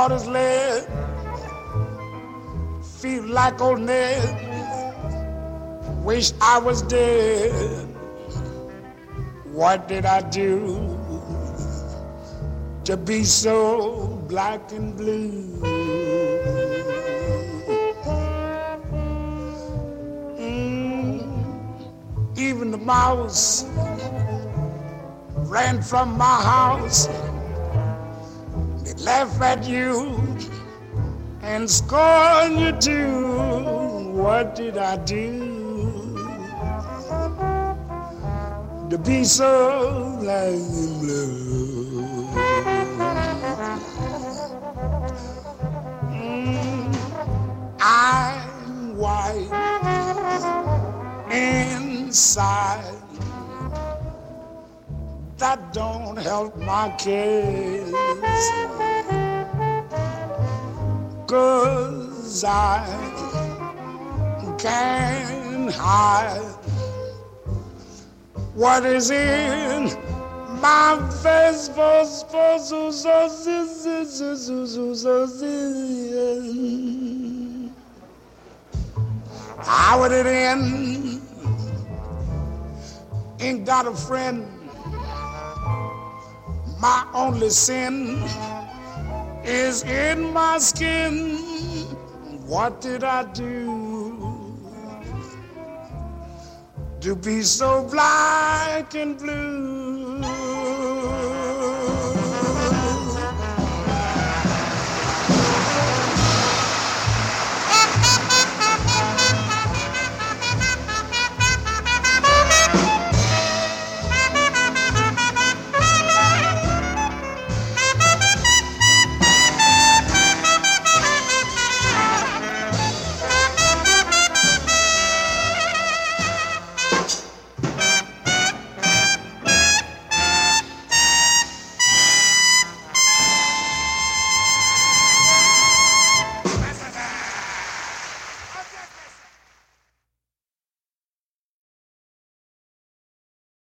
heart is lead, feel like old Ned, wish I was dead. What did I do to be so black and blue? Even the mouse ran from my house. They laugh at you and scorn you too. What did I do to be so black and blue? I'm white inside. That don't help my case, 'cause I can't hide what is in my face. How would it end? Ain't got a friend. My only sin is in my skin. What did I do to be so black and blue?